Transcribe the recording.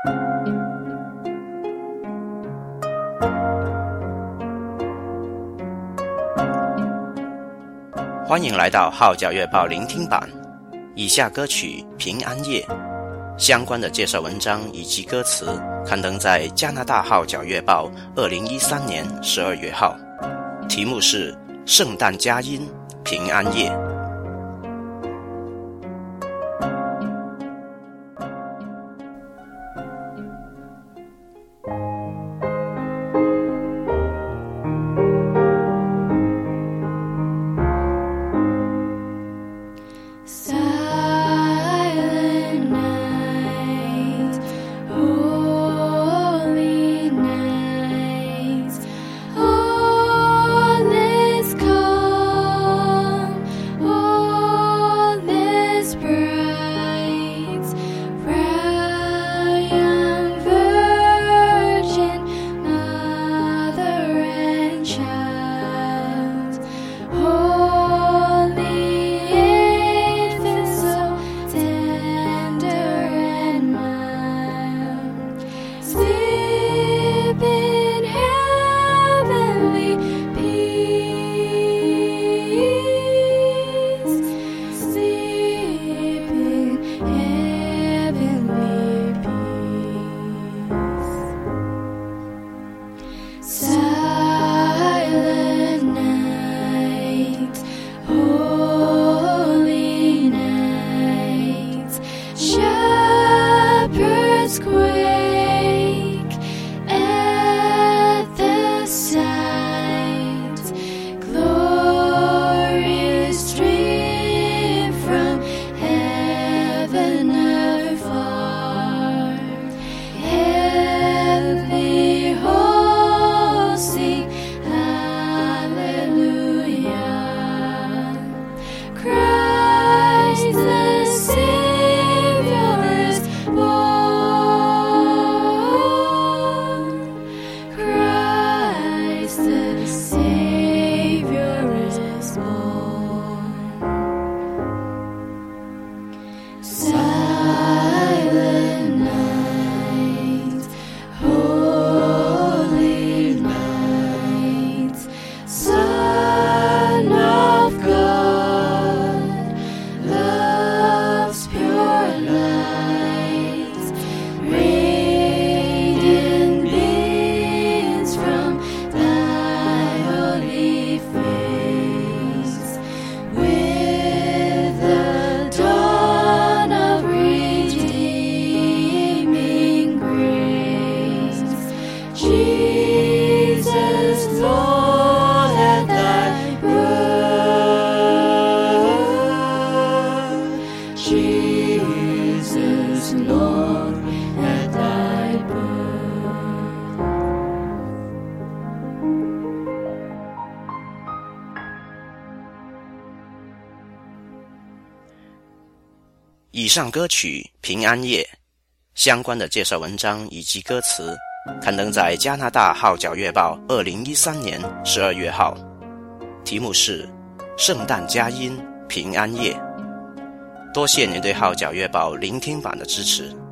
欢迎来到号角月报聆听版。以下歌曲《平安夜》相关的介绍文章以及歌词刊登在加拿大号角月报2013年12月号，题目是圣诞佳音平安夜。以上歌曲《平安夜》相关的介绍文章以及歌词刊登在加拿大号角月报2013年12月号，题目是圣诞佳音平安夜。多谢您对号角月报聆听版的支持。